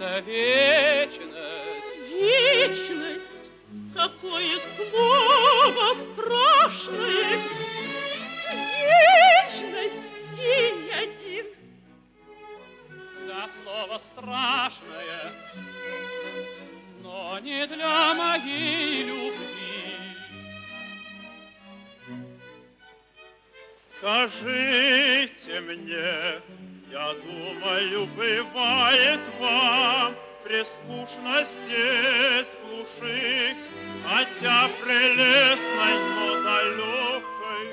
это вечность. Вечность, какое слово страшное. Вечность, день один. Да, слово страшное, но не для моей любви. Скажите мне, я думаю, бывает вам прескучно здесь в глуши, хотя прелестной, но далекой.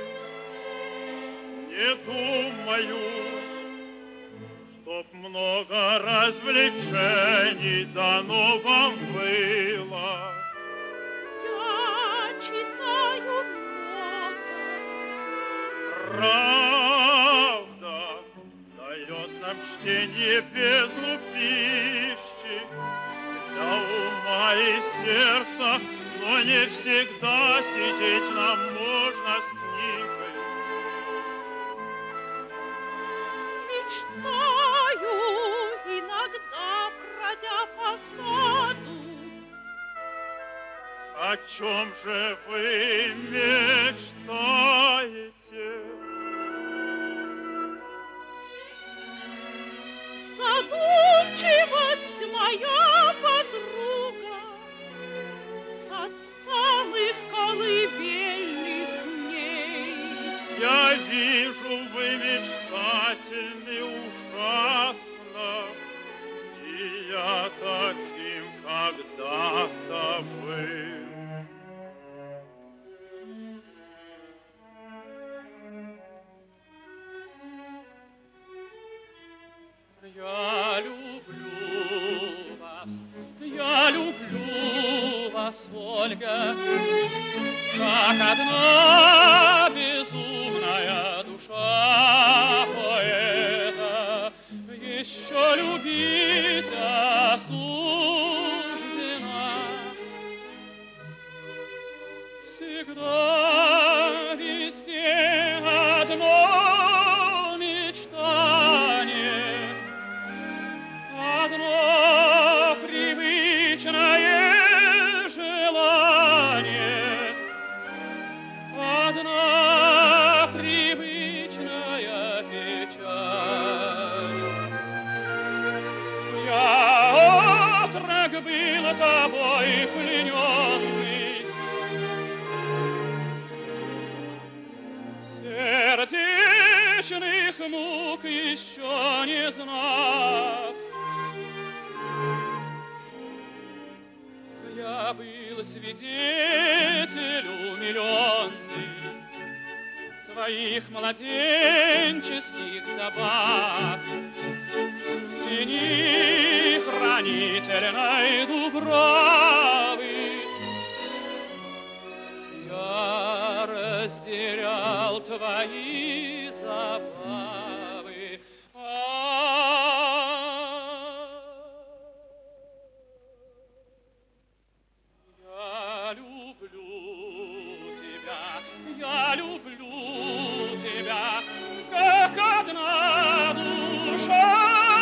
Не думаю, чтоб много развлечений дано вам было. Я читаю много. Правда дает нам чтение бездну пищи для ума и сердца, но не всегда сидеть нам можно с книгой. Мечтаю иногда, бродя по саду. О чем же вы мечтаете? Задумчивость моя подруга от самых колыбельных дней. Я вижу, вы мечтательны ужасно, и я таким когда-то был. Я люблю вас, Ольга, как одна безумная душа поэта еще любить осуждена. Всегда везде одно мечтание, одно привычное желание, одна привычная печаль. Я отрок был тобой плененный, сердечных мук еще не знал. Я был свидетель умиленный твоих младенческих забав в тени хранительной дубравы. Я разделял твои забавы. Я люблю тебя, как одна душа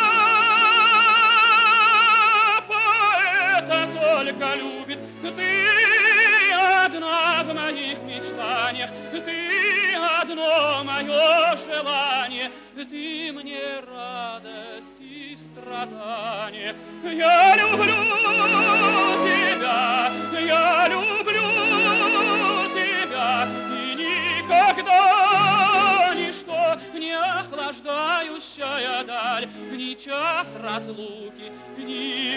поэта только любит. Ты одна в моих мечтаниях, ты одно мое желание, ты мне радость и страдание. Я люблю тебя, я люблю тебя, и никогда ничто не охлаждающая даль, ни час разлуки, ни